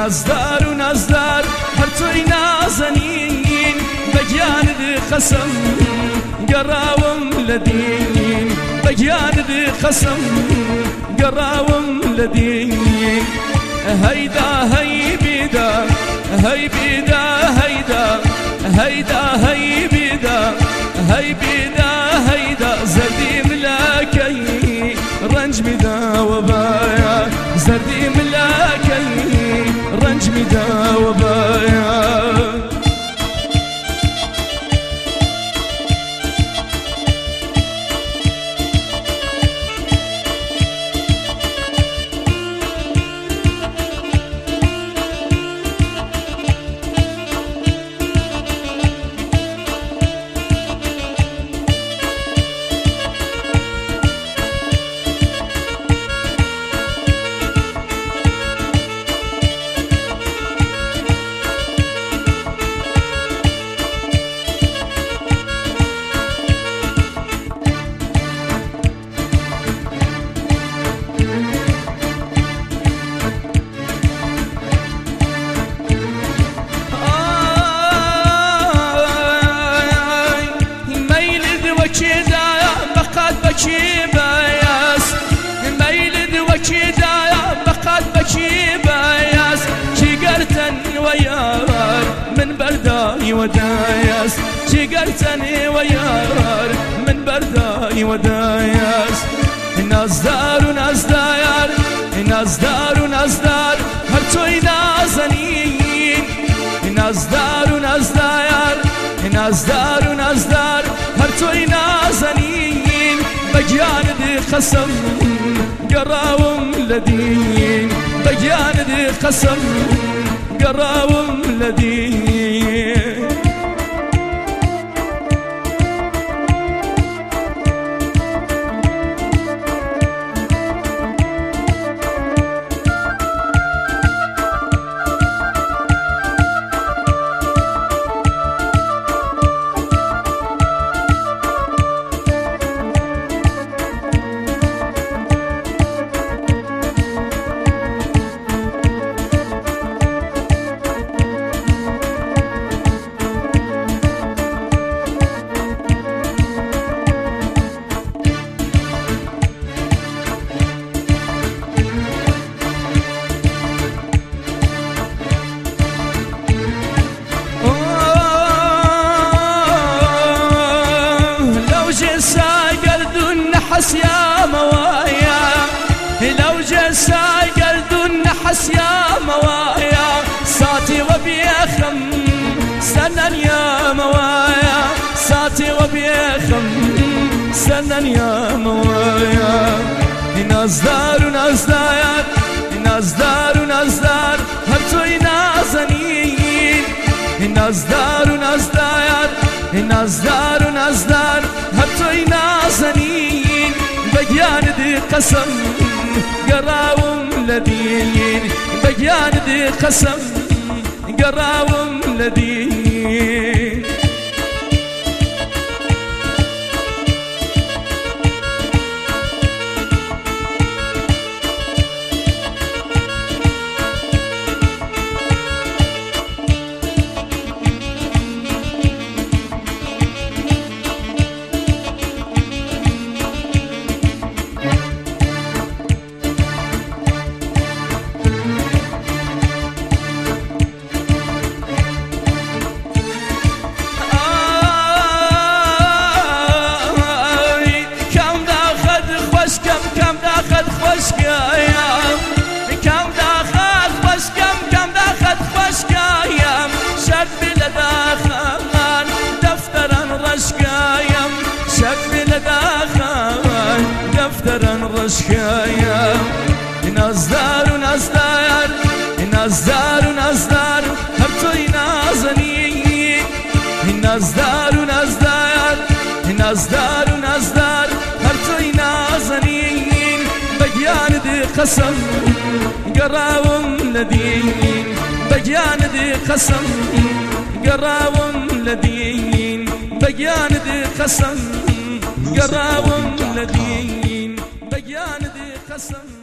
نازدار و نازدار هر توی نازنین بگیاند قسم گراوم لدین بگیاند قسم گراوم لدین هيدا هي بيدا هي بيدا هيدا هيدا هي بيدا هي بيدا هيدا زردي ملاكي رنج مدا وبايا زردي ملاكي رنج مدا وبايا من برداي ودايس شقرتني ويار من برداي ودايس نازدار ونازدار نازدار ونازدار هرتوي نازنين نازدار ونازدار نازدار ونازدار هرتوي نازنين بجاند قسم قراوم لدين بجاند قسم قراوم لدين يا موايا لو جسا قلد النحس يا موايا ساتي وبيخم سنن يا موايا ساتي وبيخم سنن يا موايا نازدار ونازدار نازدار ونازدار هرتوي نازنين نازدار ونازدار نازدار ونازدار هرتوي نازنين بجاند قسم قراوم لدين بجاند قسم قراوم لدين رشكايا نازدار ونازدار نازدار ونازدار هرتوي نازنين نازدار ونازدار نازدار ونازدار هرتوي نازنين بجاند قسم قراوم لدين بجاند قسم قراوم لدين بجاند قسم قراوم لدين بجاند قسم